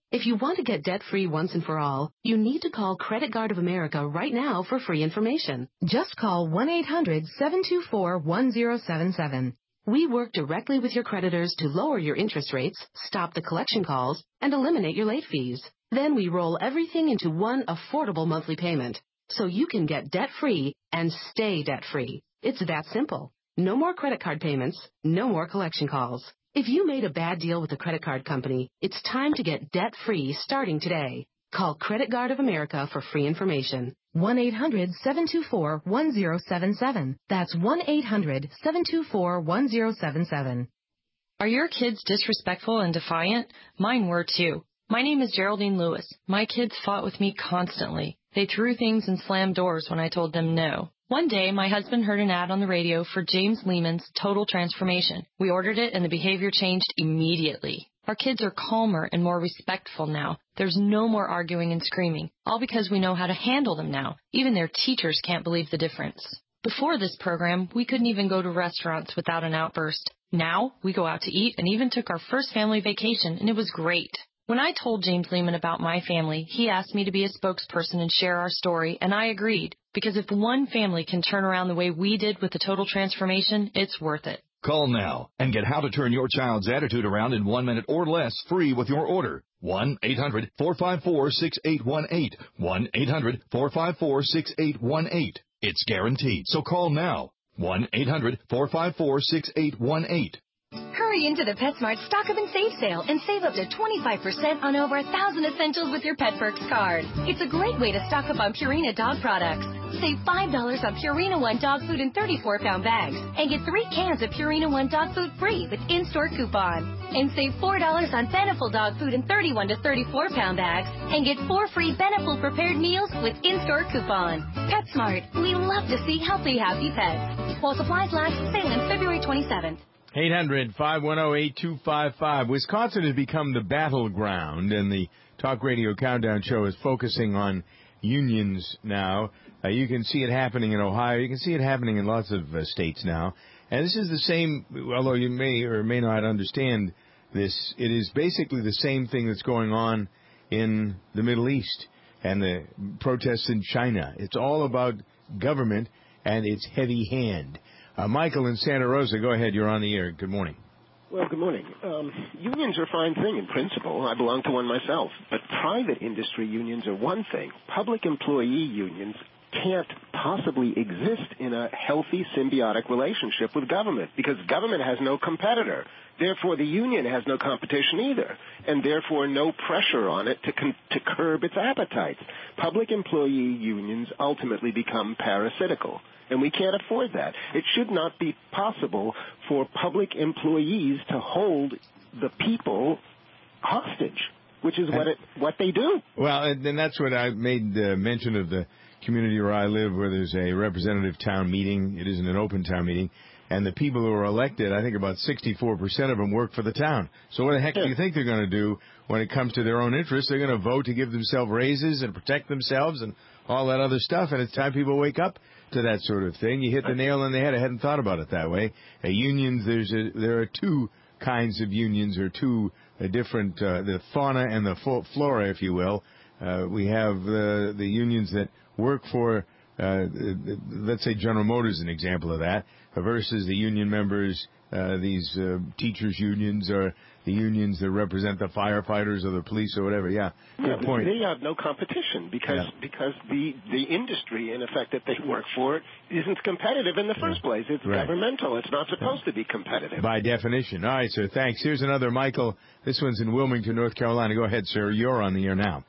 If you want to get debt-free once and for all, you need to call Credit Guard of America right now for free information. Just call one eight hundred seven two four one zero seven seven. We work directly with your creditors to lower your interest rates, stop the collection calls, and eliminate your late fees. Then we roll everything into one affordable monthly payment, so you can get debt-free and stay debt-free. It's that simple. No more credit card payments, no more collection calls. If you made a bad deal with a credit card company, it's time to get debt-free starting today. Call Credit Guard of America for free information. one eight hundred seven two four one zero seven seven. That's one eight hundred seven two four one zero seven seven. Are your kids disrespectful and defiant? Mine were too. My name is Geraldine Lewis. My kids fought with me constantly. They threw things and slammed doors when I told them no. One day, my husband heard an ad on the radio for James Lehman's Total Transformation. We ordered it, and the behavior changed immediately. Our kids are calmer and more respectful now. There's no more arguing and screaming, all because we know how to handle them now. Even their teachers can't believe the difference. Before this program, we couldn't even go to restaurants without an outburst. Now, we go out to eat and even took our first family vacation, and it was great. When I told James Lehman about my family, he asked me to be a spokesperson and share our story, and I agreed. Because if one family can turn around the way we did with the Total Transformation, it's worth it. Call now and get how to turn your child's attitude around in one minute or less free with your order. one eight hundred four five four six eight one eight. one eight hundred four five four six eight one eight. It's guaranteed, so call now. one eight hundred four five four six eight one eight. Hurry into the PetSmart Stock Up and Save sale and save up to twenty-five percent on over a thousand essentials with your Pet Perks card. It's a great way to stock up on Purina dog products. Save five dollars on Purina One dog food in thirty-four pound bags and get three cans of Purina One dog food free with in-store coupon. And save four dollars on Beneful dog food in thirty-one to thirty-four pound bags and get four free Beneful prepared meals with in-store coupon. PetSmart, we love to see healthy, happy pets. While supplies last, sale ends February twenty-seventh. eight hundred five one zero eight two five five. Wisconsin has become the battleground, and the Talk Radio Countdown Show is focusing on unions now. Uh, you can see it happening in Ohio. You can see it happening in lots of uh, states now. And this is the same, although you may or may not understand this, it is basically the same thing that's going on in the Middle East and the protests in China. It's all about government and its heavy hand. Uh, Michael in Santa Rosa, go ahead. You're on the air. Good morning. Well, good morning. Um, unions are a fine thing in principle. I belong to one myself. But private industry unions are one thing. Public employee unions can't possibly exist in a healthy symbiotic relationship with government because government has no competitor. Therefore, the union has no competition either, and therefore no pressure on it to, con- to curb its appetites. Public employee unions ultimately become parasitical, and we can't afford that. It should not be possible for public employees to hold the people hostage, which is what it, what they do. Well, and, and that's what I made uh, mention of the community where I live, where there's a representative town meeting. It isn't an open town meeting. And the people who are elected, I think about sixty-four percent of them work for the town. So what the heck do you think they're going to do when it comes to their own interests? They're going to vote to give themselves raises and protect themselves and all that other stuff. And it's time people wake up to that sort of thing. You hit the nail on the head. I hadn't thought about it that way. Uh, unions, there's a, there are two kinds of unions, or two uh, different, uh, the fauna and the flora, if you will. Uh, we have uh, the unions that work for, uh, let's say General Motors is an example of that, versus the union members, uh, these uh, teachers' unions, or the unions that represent the firefighters or the police or whatever. Yeah, good yeah, point. They have no competition because yeah. because the, the industry, in effect, that they work for isn't competitive in the first place. It's right. governmental. It's not supposed to be competitive. By definition. All right, sir, thanks. Here's another Michael. This one's in Wilmington, North Carolina. Go ahead, sir. You're on the air now.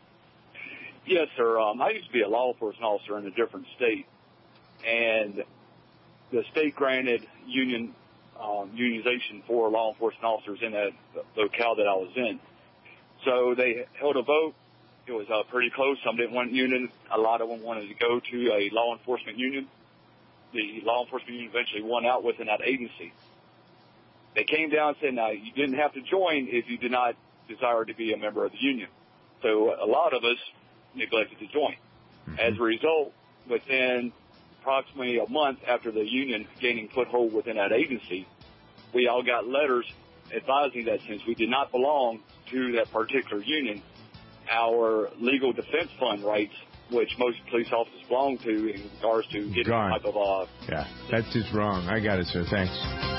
Yes, sir. Um, I used to be a law enforcement officer in a different state, and the state granted union um, unionization for law enforcement officers in that locale that I was in. So they held a vote. It was uh, pretty close. Some didn't want union. A lot of them wanted to go to a law enforcement union. The law enforcement union eventually won out within that agency. They came down and said, now, you didn't have to join if you did not desire to be a member of the union. So a lot of us neglected to join. Mm-hmm. As a result, within approximately a month after the union gaining foothold within that agency, we all got letters advising that since we did not belong to that particular union, our legal defense fund rates, which most police officers belong to in regards to getting Gone. type of uh Yeah, that's just wrong. I got it, sir. Thanks.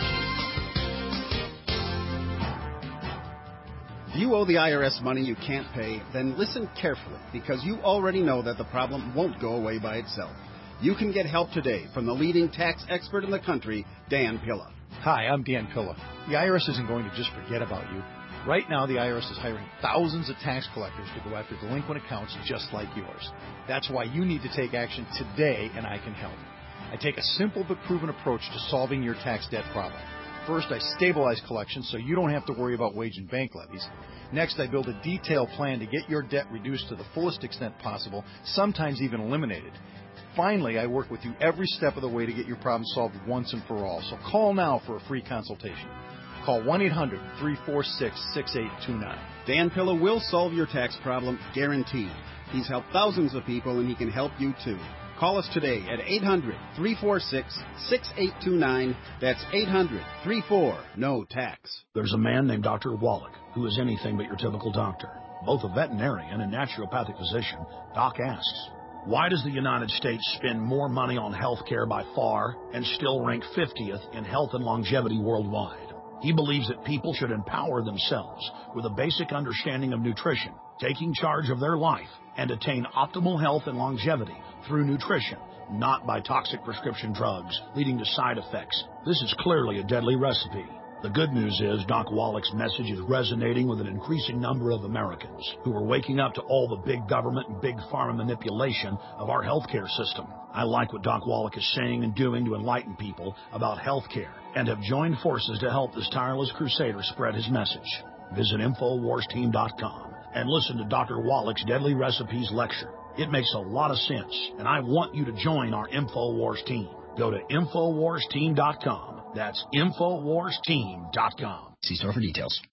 If you owe the I R S money you can't pay, then listen carefully, because you already know that the problem won't go away by itself. You can get help today from the leading tax expert in the country, Dan Pilla. Hi, I'm Dan Pilla. The I R S isn't going to just forget about you. Right now, the I R S is hiring thousands of tax collectors to go after delinquent accounts just like yours. That's why you need to take action today, and I can help. I take a simple but proven approach to solving your tax debt problem. First, I stabilize collections so you don't have to worry about wage and bank levies. Next, I build a detailed plan to get your debt reduced to the fullest extent possible, sometimes even eliminated. Finally, I work with you every step of the way to get your problem solved once and for all. So call now for a free consultation. Call one eight hundred, three four six, six eight two nine. Dan Pilla will solve your tax problem, guaranteed. He's helped thousands of people, and he can help you too. Call us today at eight hundred, three four six, six eight two nine. That's eight hundred, three four, N O tax. There's a man named Doctor Wallach who is anything but your typical doctor. Both a veterinarian and naturopathic physician, Doc asks, why does the United States spend more money on health care by far and still rank fiftieth in health and longevity worldwide? He believes that people should empower themselves with a basic understanding of nutrition, taking charge of their life, and attain optimal health and longevity through nutrition, not by toxic prescription drugs leading to side effects. This is clearly a deadly recipe. The good news is Doc Wallach's message is resonating with an increasing number of Americans who are waking up to all the big government and big pharma manipulation of our healthcare system. I like what Doc Wallach is saying and doing to enlighten people about healthcare and have joined forces to help this tireless crusader spread his message. Visit Infowars Team dot com and listen to Doctor Wallach's Deadly Recipes lecture. It makes a lot of sense, and I want you to join our Infowars team. Go to Infowars Team dot com. That's Infowars Team dot com. See store for details.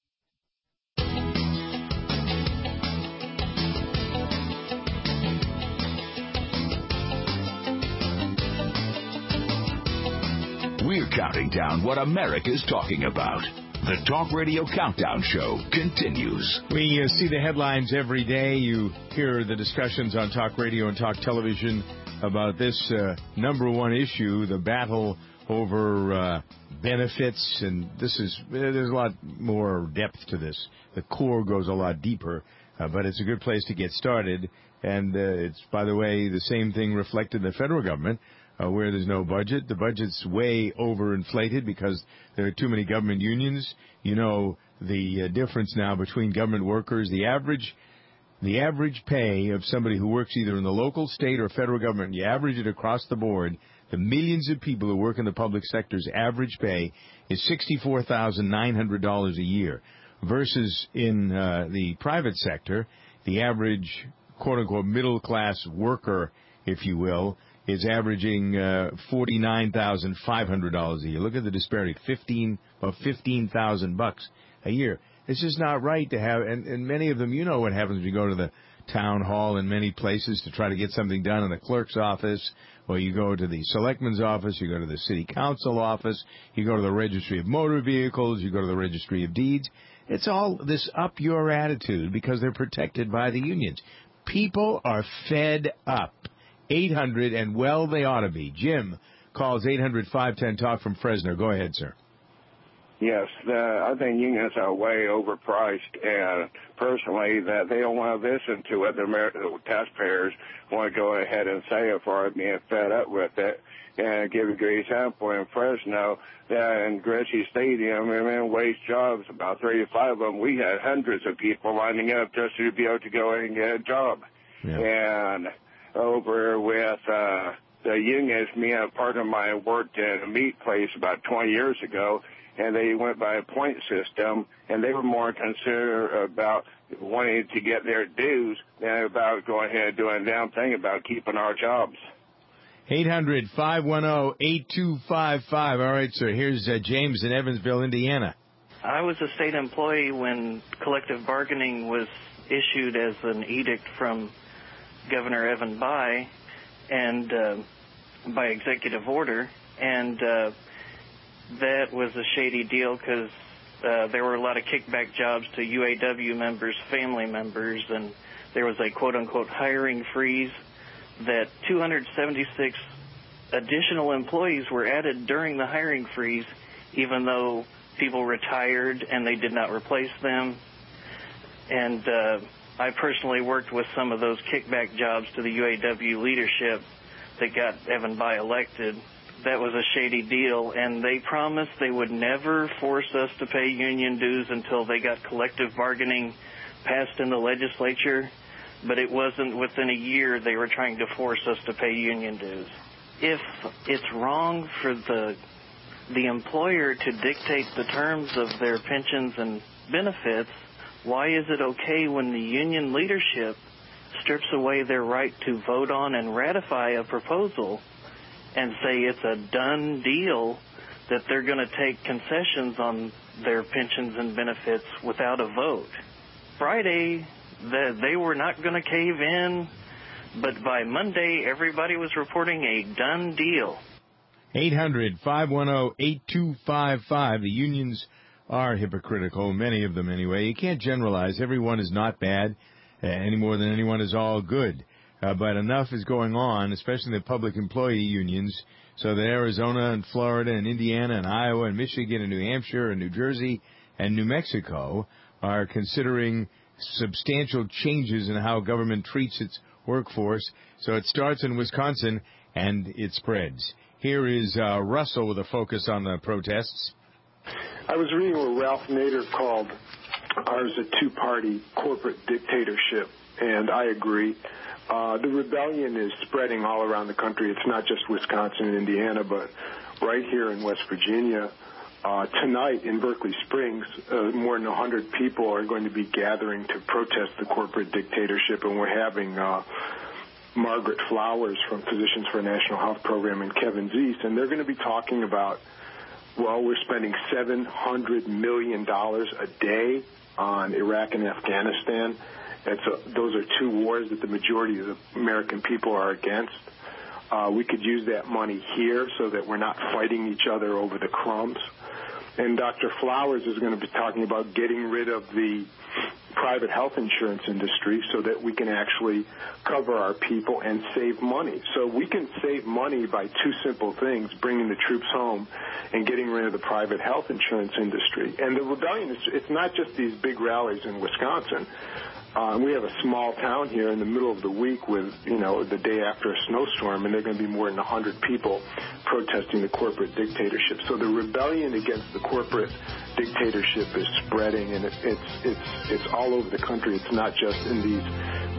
We're counting down what America's talking about. The Talk Radio Countdown Show continues. We uh, see the headlines every day. You hear the discussions on Talk Radio and Talk Television about this uh, number one issue, the battle over uh, benefits. And this is, there's a lot more depth to this. The core goes a lot deeper, uh, but it's a good place to get started. And uh, it's, by the way, the same thing reflected in the federal government. Uh, where there's no budget. The budget's way overinflated because there are too many government unions. You know the uh, difference now between government workers. The average the average pay of somebody who works either in the local, state, or federal government, you average it across the board, the millions of people who work in the public sector's average pay is sixty-four thousand nine hundred dollars a year, versus in uh, the private sector, the average quote-unquote middle-class worker, if you will, is averaging uh, forty-nine thousand five hundred dollars a year. Look at the disparity, fifteen or fifteen thousand bucks a year. It's just not right to have, and, and many of them, you know what happens when you go to the town hall in many places to try to get something done in the clerk's office, or you go to the selectman's office, you go to the city council office, you go to the registry of motor vehicles, you go to the registry of deeds. It's all this up your attitude because they're protected by the unions. People are fed up. eight hundred, and well, they ought to be. Jim calls eight hundred, five ten, talk from Fresno. Go ahead, sir. Yes, the, I think unions are way overpriced, and personally, that they don't want to listen to what the American taxpayers want to go ahead and say it for being fed up with it. And give a great example in Fresno, uh, in Gracie Stadium, and waste jobs, about thirty-five of them. We had hundreds of people lining up just to be able to go and get a job. Yeah. And over with uh, the unions, me and a partner of mine worked in a meat place about twenty years ago, and they went by a point system, and they were more concerned about wanting to get their dues than about going ahead and doing a damn thing about keeping our jobs. eight hundred, five one zero, eight two five five. All right, sir. Here's uh, James in Evansville, Indiana. I was a state employee when collective bargaining was issued as an edict from Governor Evan Bayh, and uh, by executive order, and uh, that was a shady deal because uh, there were a lot of kickback jobs to U A W members, family members, and there was a quote-unquote hiring freeze that two hundred seventy-six additional employees were added during the hiring freeze, even though people retired and they did not replace them. And uh, I personally worked with some of those kickback jobs to the U A W leadership that got Evan Bayh elected. That was a shady deal, and they promised they would never force us to pay union dues until they got collective bargaining passed in the legislature, but it wasn't within a year they were trying to force us to pay union dues. If it's wrong for the the employer to dictate the terms of their pensions and benefits, why is it okay when the union leadership strips away their right to vote on and ratify a proposal and say it's a done deal that they're going to take concessions on their pensions and benefits without a vote? Friday, the, they were not going to cave in, but by Monday, everybody was reporting a done deal. eight hundred, five one zero, eight two five five. The unions are hypocritical, many of them anyway. You can't generalize. Everyone is not bad, uh, any more than anyone is all good. Uh, but enough is going on, especially the public employee unions, so that Arizona and Florida and Indiana and Iowa and Michigan and New Hampshire and New Jersey and New Mexico are considering substantial changes in how government treats its workforce. So it starts in Wisconsin and it spreads. Here is uh, Russell with a focus on the protests. I was reading what Ralph Nader called ours a two-party corporate dictatorship, and I agree. Uh, the rebellion is spreading all around the country. It's not just Wisconsin and Indiana, but right here in West Virginia. Uh, tonight in Berkeley Springs, uh, more than one hundred people are going to be gathering to protest the corporate dictatorship, and we're having uh, Margaret Flowers from Physicians for a National Health Program and Kevin Zeese, and they're going to be talking about, well, we're spending seven hundred million dollars a day on Iraq and Afghanistan. It's a, those are two wars that the majority of the American people are against. Uh, we could use that money here so that we're not fighting each other over the crumbs. And Doctor Flowers is going to be talking about getting rid of the private health insurance industry so that we can actually cover our people and save money. So we can save money by two simple things: bringing the troops home and getting rid of the private health insurance industry. And the rebellion, is, it's not just these big rallies in Wisconsin. Uh, we have a small town here in the middle of the week with, you know, the day after a snowstorm, and there are going to be more than one hundred people protesting the corporate dictatorship. So the rebellion against the corporate dictatorship is spreading, and it, it's it's it's all over the country. It's not just in these